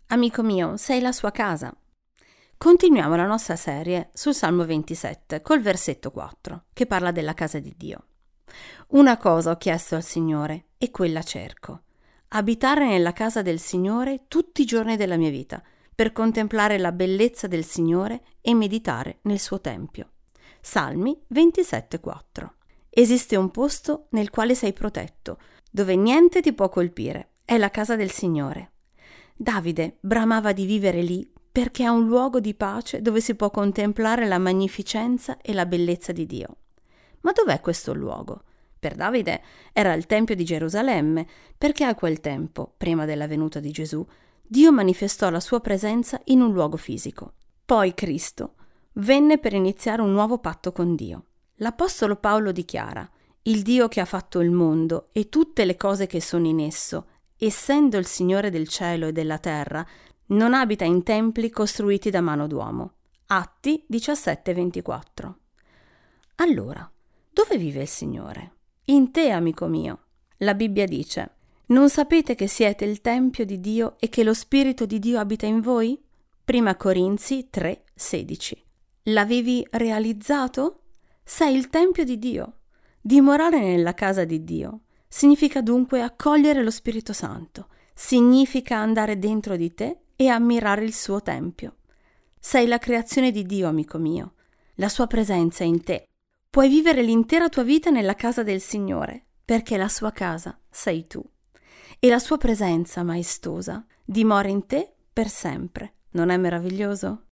Amico mio, sei la sua casa. Continuiamo la nostra serie sul Salmo 27 col versetto 4 che parla della casa di Dio. Una cosa ho chiesto al Signore e quella cerco: abitare nella casa del Signore tutti i giorni della mia vita, per contemplare la bellezza del Signore e meditare nel suo tempio. Salmi 27,4. Esiste un posto nel quale sei protetto, dove niente ti può colpire. È la casa del Signore. Davide bramava di vivere lì perché è un luogo di pace dove si può contemplare la magnificenza e la bellezza di Dio. Ma dov'è questo luogo? Per Davide era il Tempio di Gerusalemme, perché a quel tempo, prima della venuta di Gesù, Dio manifestò la sua presenza in un luogo fisico. Poi Cristo venne per iniziare un nuovo patto con Dio. L'Apostolo Paolo dichiara: «Il Dio che ha fatto il mondo e tutte le cose che sono in esso, essendo il Signore del cielo e della terra, non abita in templi costruiti da mano d'uomo». Atti 17,24. Allora, dove vive il Signore? In te, amico mio. La Bibbia dice: «Non sapete che siete il Tempio di Dio e che lo Spirito di Dio abita in voi?» Prima Corinzi 3,16. L'avevi realizzato? Sei il Tempio di Dio. Dimorare nella casa di Dio significa dunque accogliere lo Spirito Santo, significa andare dentro di te e ammirare il suo Tempio. Sei la creazione di Dio, amico mio. La sua presenza è in te. Puoi vivere l'intera tua vita nella casa del Signore, perché la sua casa sei tu. E la sua presenza maestosa dimora in te per sempre. Non è meraviglioso?